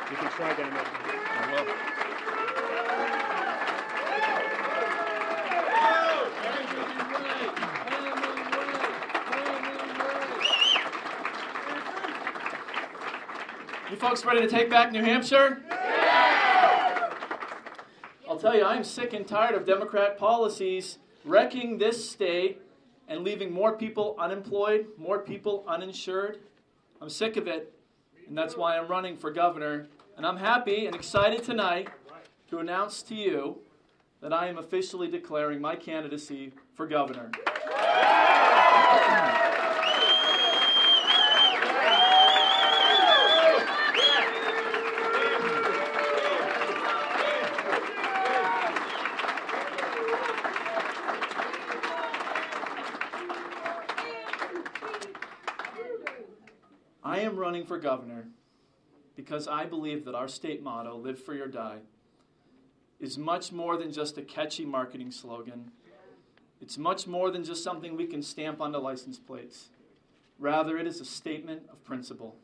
You can try down there. I will. You folks ready to take back New Hampshire? I'll tell you, I'm sick and tired of Democrat policies wrecking this state and leaving more people unemployed, more people uninsured. I'm sick of it, and that's why I'm running for governor. And I'm happy and excited tonight to announce to you that I am officially declaring my candidacy for governor. I am running for governor because I believe that our state motto, live free or die, is much more than just a catchy marketing slogan. It's much more than just something we can stamp onto license plates. Rather, it is a statement of principle.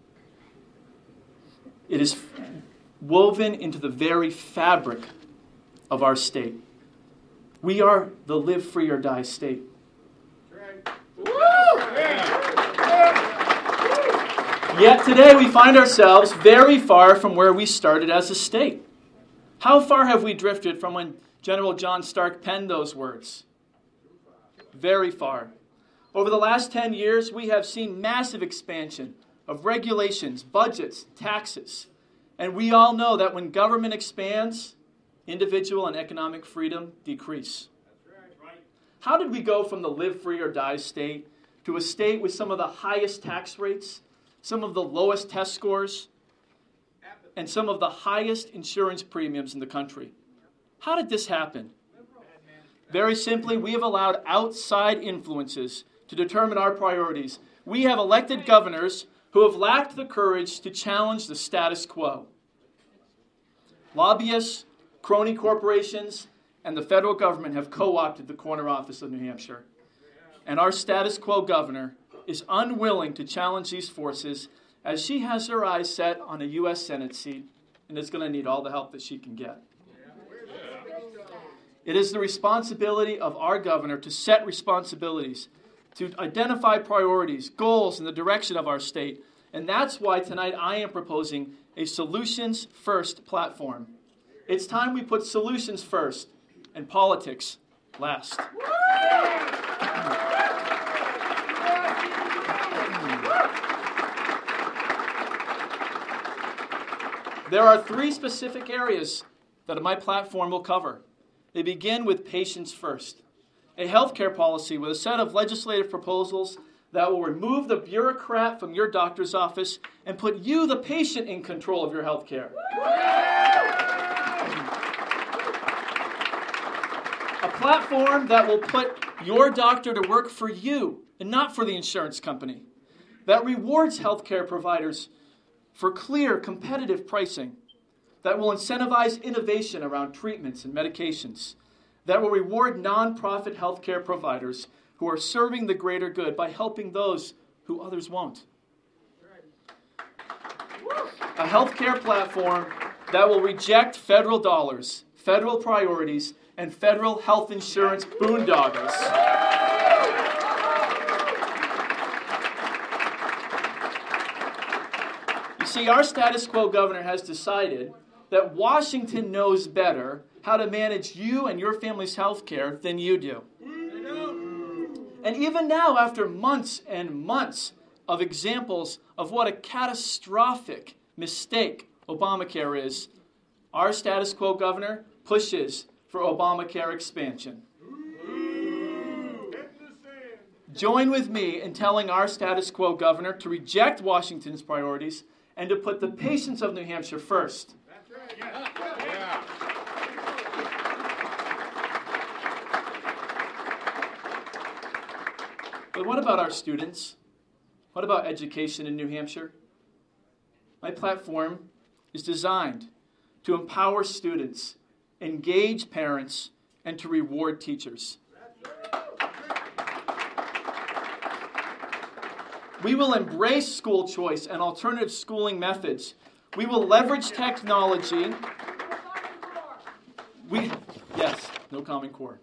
It is woven into the very fabric of our state. We are the live free or die state. Yet today we find ourselves very far from where we started as a state. How far have we drifted from when General John Stark penned those words? Very far. Over the last 10 years, we have seen massive expansion of regulations, budgets, taxes. And we all know that when government expands, individual and economic freedom decrease. How did we go from the live free or die state to a state with some of the highest tax rates, some of the lowest test scores, and some of the highest insurance premiums in the country? How did this happen? Very simply, we have allowed outside influences to determine our priorities. We have elected governors who have lacked the courage to challenge the status quo. Lobbyists, crony corporations, and the federal government have co-opted the corner office of New Hampshire. And our status quo governor is unwilling to challenge these forces as she has her eyes set on a U.S. Senate seat and is going to need all the help that she can get. It is the responsibility of our governor to set responsibilities, to identify priorities, goals, and the direction of our state. And that's why tonight I am proposing a solutions-first platform. It's time we put solutions first and politics last. There are 3 specific areas that my platform will cover. They begin with patients first. A healthcare policy with a set of legislative proposals that will remove the bureaucrat from your doctor's office and put you, the patient, in control of your healthcare. A platform that will put your doctor to work for you and not for the insurance company. That rewards healthcare providers for clear, competitive pricing, that will incentivize innovation around treatments and medications, that will reward nonprofit healthcare providers who are serving the greater good by helping those who others won't. A healthcare platform that will reject federal dollars, federal priorities, and federal health insurance boondoggles. See, our status quo governor has decided that Washington knows better how to manage you and your family's health care than you do. And even now, after months and months of examples of what a catastrophic mistake Obamacare is, our status quo governor pushes for Obamacare expansion. Join with me in telling our status quo governor to reject Washington's priorities and to put the patients of New Hampshire first. That's right. Yeah. But what about our students? What about education in New Hampshire? My platform is designed to empower students, engage parents, and to reward teachers. We will embrace school choice and alternative schooling methods We will leverage technology. Yes, no Common Core.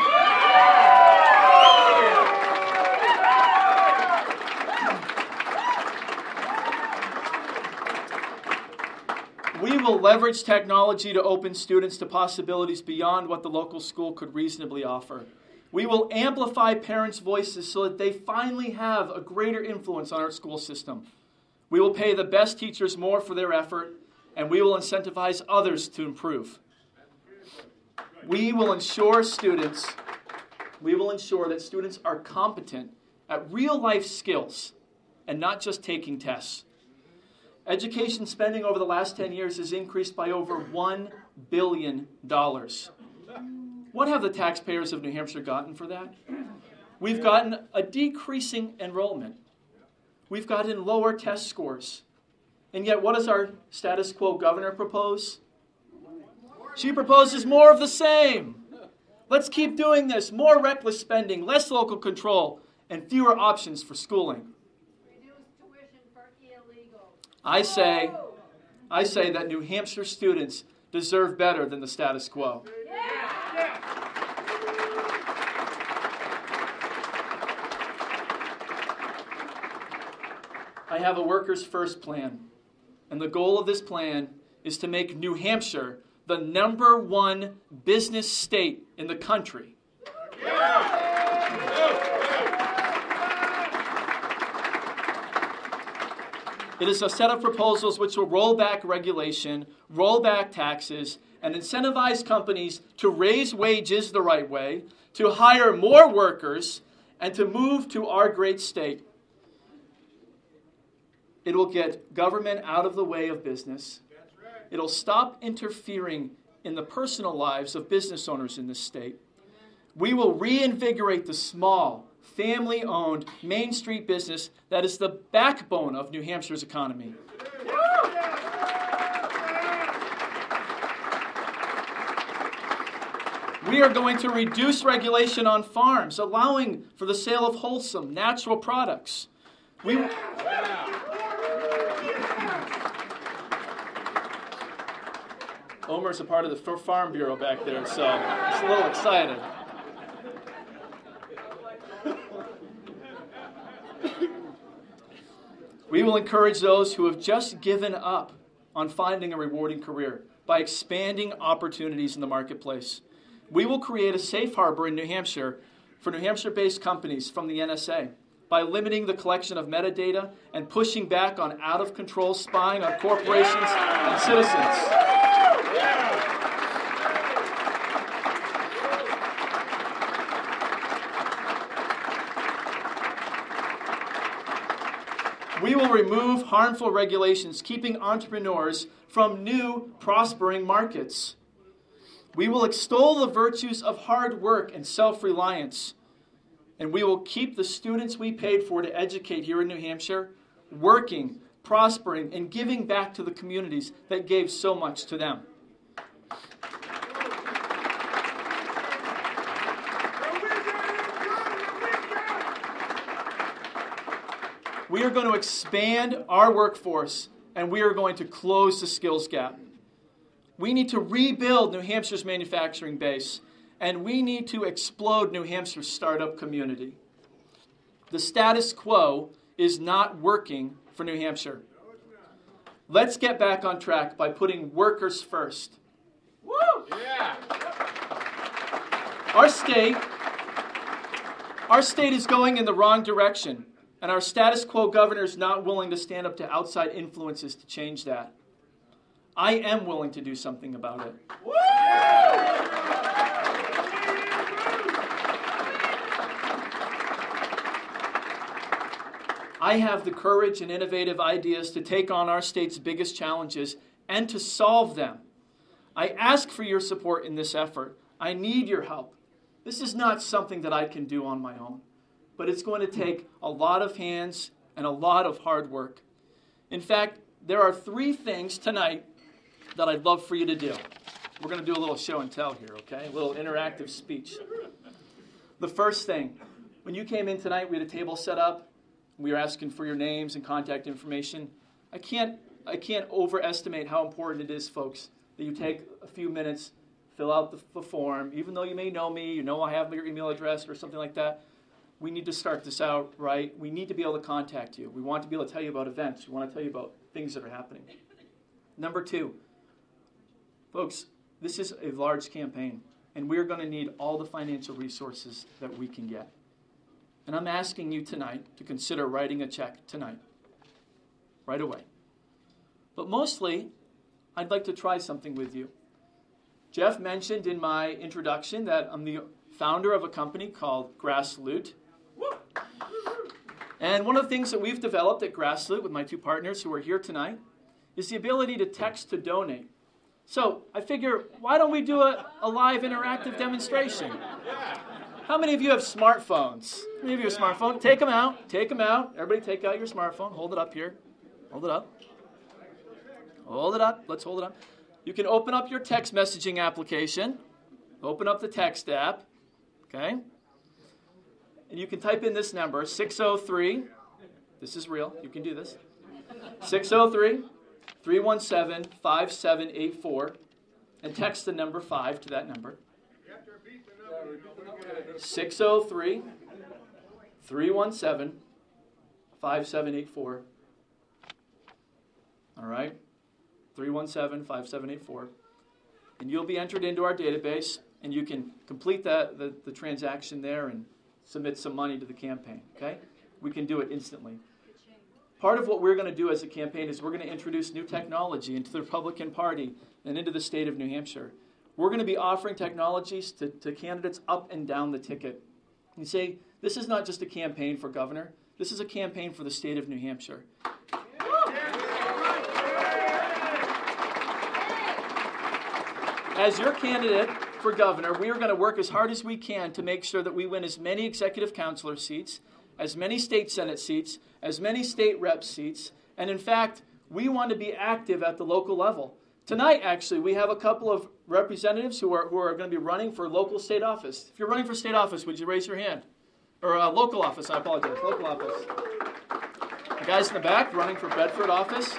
We will leverage technology to open students to possibilities beyond what the local school could reasonably offer. We will amplify parents' voices so that they finally have a greater influence on our school system. We will pay the best teachers more for their effort, and we will incentivize others to improve. We will ensure that students are competent at real-life skills and not just taking tests. Education spending over the last 10 years has increased by over $1 billion. What have the taxpayers of New Hampshire gotten for that? We've gotten a decreasing enrollment. We've gotten lower test scores. And yet, what does our status quo governor propose? She proposes more of the same. Let's keep doing this. More reckless spending, less local control, and fewer options for schooling. I say that New Hampshire students deserve better than the status quo. I have a Workers' First plan, and the goal of this plan is to make New Hampshire the #1 business state in the country. It is a set of proposals which will roll back regulation, roll back taxes, and incentivize companies to raise wages the right way, to hire more workers, and to move to our great state. It will get government out of the way of business. It'll stop interfering in the personal lives of business owners in this state. We will reinvigorate the small, family-owned Main Street business that is the backbone of New Hampshire's economy. We are going to reduce regulation on farms, allowing for the sale of wholesome, natural products. Omer's a part of the Farm Bureau back there, so he's a little excited. We will encourage those who have just given up on finding a rewarding career by expanding opportunities in the marketplace. We will create a safe harbor in New Hampshire for New Hampshire-based companies from the NSA by limiting the collection of metadata and pushing back on out-of-control spying on corporations and citizens. We will remove harmful regulations, keeping entrepreneurs from new, prospering markets. We will extol the virtues of hard work and self-reliance. And we will keep the students we paid for to educate here in New Hampshire working, prospering, and giving back to the communities that gave so much to them. We are going to expand our workforce, and we are going to close the skills gap. We need to rebuild New Hampshire's manufacturing base, and we need to explode New Hampshire's startup community. The status quo is not working for New Hampshire. Let's get back on track by putting workers first. Woo! Yeah. Our state is going in the wrong direction. And our status quo governor is not willing to stand up to outside influences to change that. I am willing to do something about it. Woo! I have the courage and innovative ideas to take on our state's biggest challenges and to solve them. I ask for your support in this effort. I need your help. This is not something that I can do on my own, but it's going to take a lot of hands and a lot of hard work. In fact, there are 3 things tonight that I'd love for you to do. We're going to do a little show and tell here, okay? A little interactive speech. The first thing, when you came in tonight, we had a table set up. We were asking for your names and contact information. I can't I can't overestimate how important it is, folks, that you take a few minutes, fill out the form. Even though you may know me, you know I have your email address or something like that, we need to start this out right. We need to be able to contact you. We want to be able to tell you about events. We want to tell you about things that are happening. Number 2, folks, this is a large campaign, and we're going to need all the financial resources that we can get. And I'm asking you tonight to consider writing a check tonight, right away. But mostly, I'd like to try something with you. Jeff mentioned in my introduction that I'm the founder of a company called Grassloot. And one of the things that we've developed at Grassloot with my 2 partners who are here tonight is the ability to text to donate. So I figure, why don't we do a live interactive demonstration? How many of you have smartphones? How many of you have a smartphone? Take them out. Take them out. Everybody take out your smartphone. Hold it up here. Hold it up. Hold it up. Let's hold it up. You can open up your text messaging application. Open up the text app. Okay? And you can type in this number, 603. This is real. You can do this. 603-317-5784. And text the number 5 to that number. 603-317-5784. All right? 317-5784. And you'll be entered into our database, and you can complete the transaction there and submit some money to the campaign. Okay? We can do it instantly. Part of what we're going to do as a campaign is we're going to introduce new technology into the Republican Party and into the state of New Hampshire. We're going to be offering technologies to candidates up and down the ticket. You say, this is not just a campaign for governor. This is a campaign for the state of New Hampshire. As your candidate for governor, we are going to work as hard as we can to make sure that we win as many executive councilor seats, as many state senate seats, as many state rep seats, and in fact, we want to be active at the local level. Tonight, actually, we have a couple of representatives who are going to be running for local state office. If you're running for state office, would you raise your hand? Or local office, I apologize, local office. The guys in the back running for Bedford office.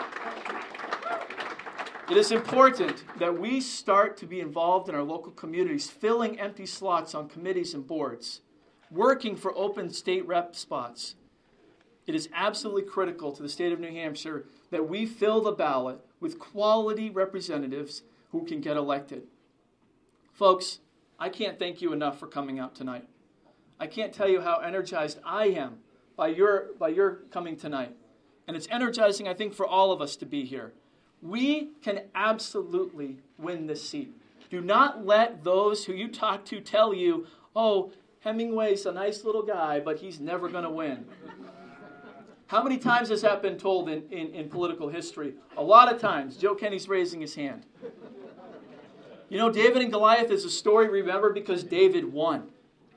It is important that we start to be involved in our local communities, filling empty slots on committees and boards, working for open state rep spots. It is absolutely critical to the state of New Hampshire that we fill the ballot with quality representatives who can get elected. Folks, I can't thank you enough for coming out tonight. I can't tell you how energized I am by your coming tonight. And it's energizing, I think, for all of us to be here. We can absolutely win this seat. Do not let those who you talk to tell you, oh, Hemingway's a nice little guy, but he's never going to win. How many times has that been told in political history? A lot of times. Joe Kenny's raising his hand. You know, David and Goliath is a story we remember because David won.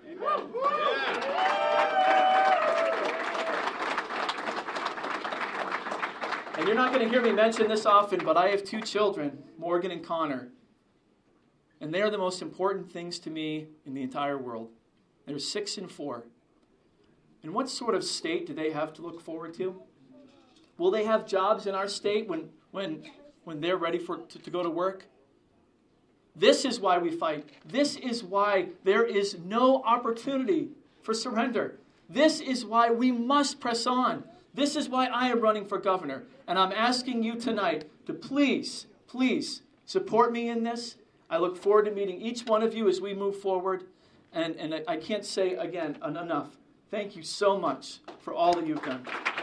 And you're not going to hear me mention this often, but I have 2 children, Morgan and Connor. And they are the most important things to me in the entire world. They're 6 and 4. And what sort of state do they have to look forward to? Will they have jobs in our state when they're ready to go to work? This is why we fight. This is why there is no opportunity for surrender. This is why we must press on. This is why I am running for governor. And I'm asking you tonight to please, please support me in this. I look forward to meeting each one of you as we move forward. And I can't say again enough. Thank you so much for all that you've done.